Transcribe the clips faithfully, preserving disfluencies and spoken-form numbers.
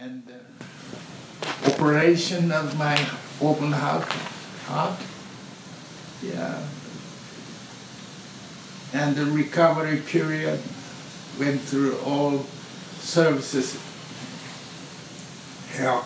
and uh, operation of my open heart, heart, yeah, and the recovery period went through all services, help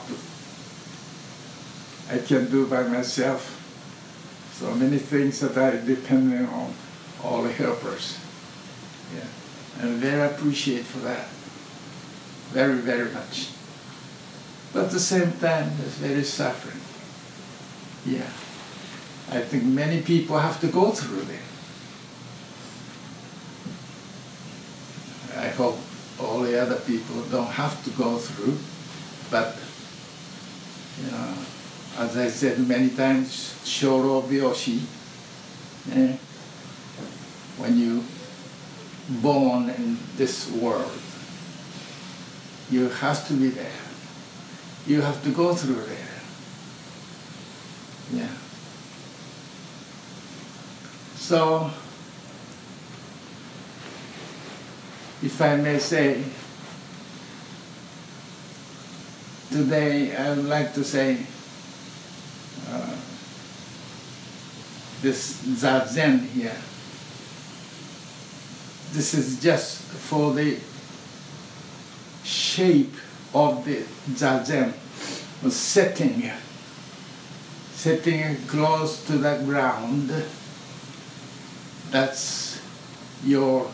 I can do by myself. So many things that I depending on all the helpers. Yeah, I'm very appreciate for that. Very, very much. But at the same time, it's very suffering. Yeah. I think many people have to go through it. I hope all the other people don't have to go through, but you know, as I said many times, Shoro Byoshi, eh, when you born in this world, you have to be there. You have to go through there. Yeah. So, if I may say, today I would like to say uh, this Zazen here. This is just for the shape of the Zazen, setting, setting close to the ground. That's your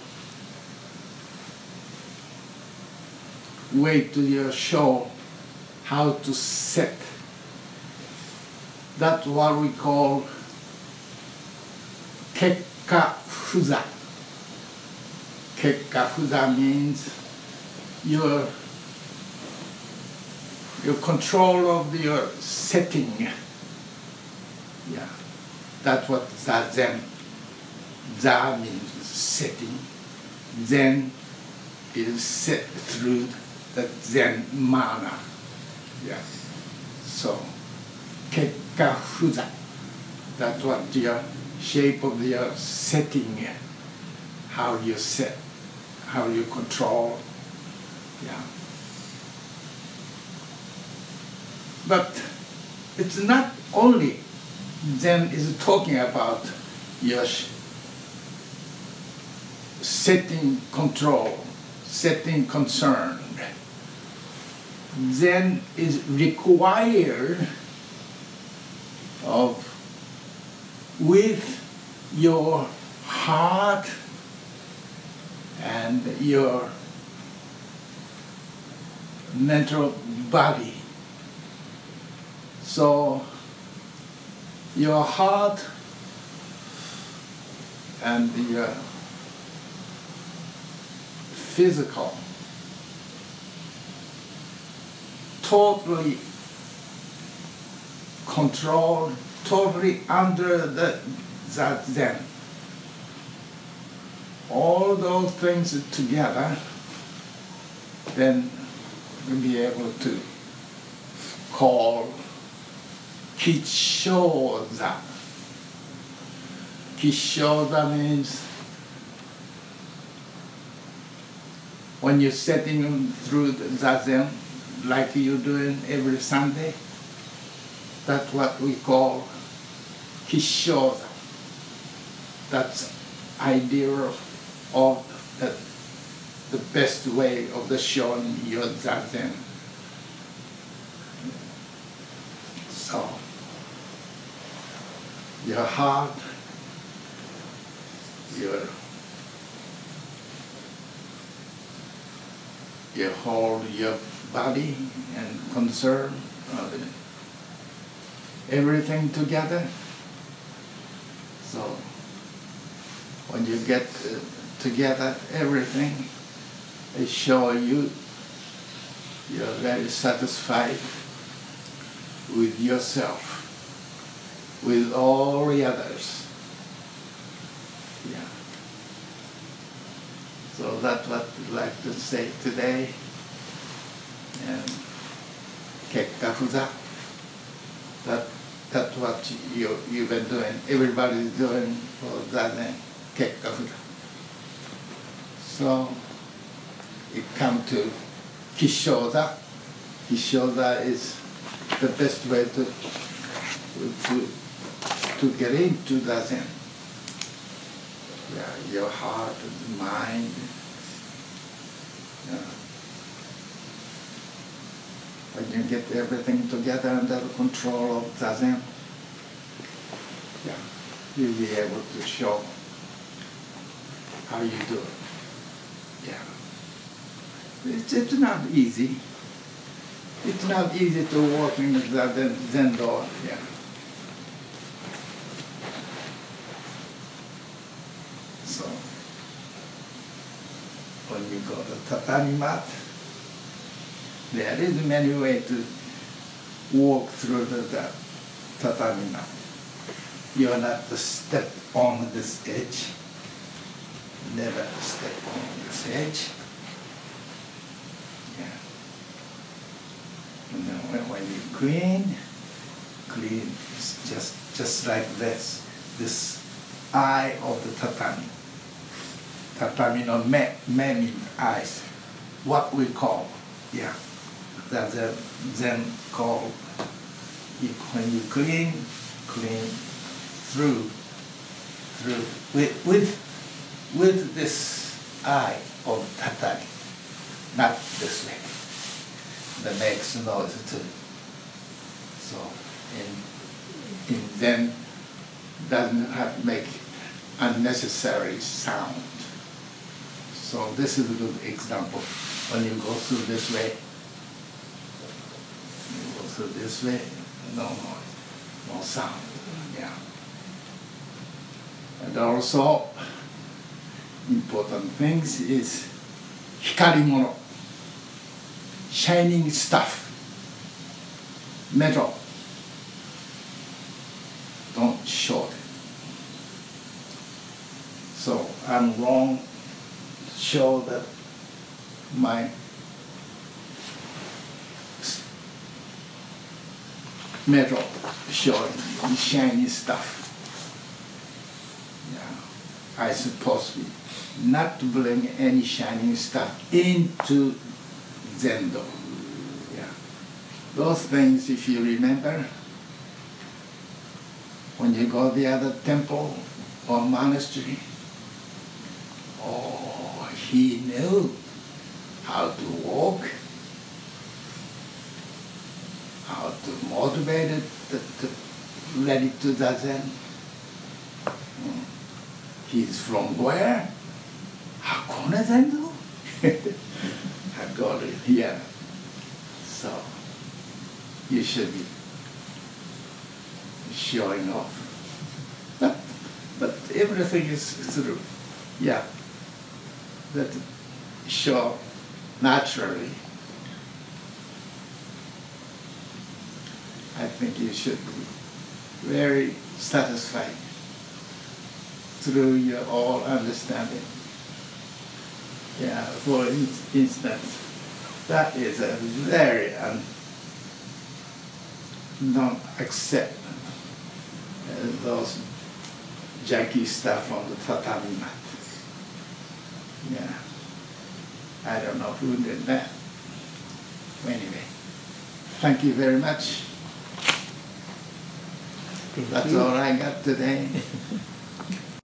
way to your show how to set. That's what we call Kekka Fuza. Kekka Fuza means your your control of your setting. Yeah, that's what Zazen. Za means setting. Zen is set through the Zen manner. Yeah. So, Kekka Fuza. That's what your shape of your setting, how you set, how you control. Yeah. But it's not only Zen is talking about your setting control, setting concern. Zen is required of with your heart and your mental body. So your heart and your physical totally controlled, totally under the Zazen. All those things together, then we'll be able to call Kishoza. Kishoza means when you're setting through the Zazen, like you're doing every Sunday, that's what we call Kishoza. That's idea of the, the best way of the showing your Zazen. So, your heart, your you hold your body and concern, uh, everything together. So when you get uh, together everything, it shows you you're very satisfied with yourself, with all the others. Yeah. So that's what I'd like to say today. And Kekka Fuza. That, that's what you, you've been doing. Everybody's doing for that name, Kekka Fuza. So it comes to Kishoza, he showed that is the best way to to to get into the Zen. Yeah, your heart and mind. Yeah. When you get everything together under the control of Zazen, yeah, you'll be able to show how you do it. Yeah. It's, it's not easy. It's not easy to walk in the Zen door. Yeah. So, when you go to tatami mat, there is many ways to walk through the, the tatami mat. You're not to step on this edge. Never step on this edge. Yeah. And then when, when you clean, clean is just just like this. This eye of the tatami. Tatami no me, me means eyes. What we call, yeah. That's a Zen call. You, when you clean, clean through, through with with with this eye of tatami, not this way. That makes noise too. So in in Zen doesn't have to make unnecessary sound. So this is a good example. When you go through this way, you go through this way, no noise, no sound. Yeah. And also, important things is hikarimono, shining stuff, metal. Don't show it. So I'm wrong to show that my metal showing shiny stuff. Yeah. I suppose not to bring any shining stuff into Zendo. Yeah. Those things, if you remember, when you go to the other temple or monastery, oh, he knew how to walk, how to motivate it, to, to let it to the Zen. Mm. He's from where? Hakone Zendo? I got it here. So, you should be showing off. But, but everything is through. Yeah. That show naturally. I think you should be very satisfied through your all understanding. Yeah, for instance, that is a very un don't accept uh, those junky stuff on the tatami mat. Yeah, I don't know who did that. Anyway, thank you very much. Thank That's you. all I got today.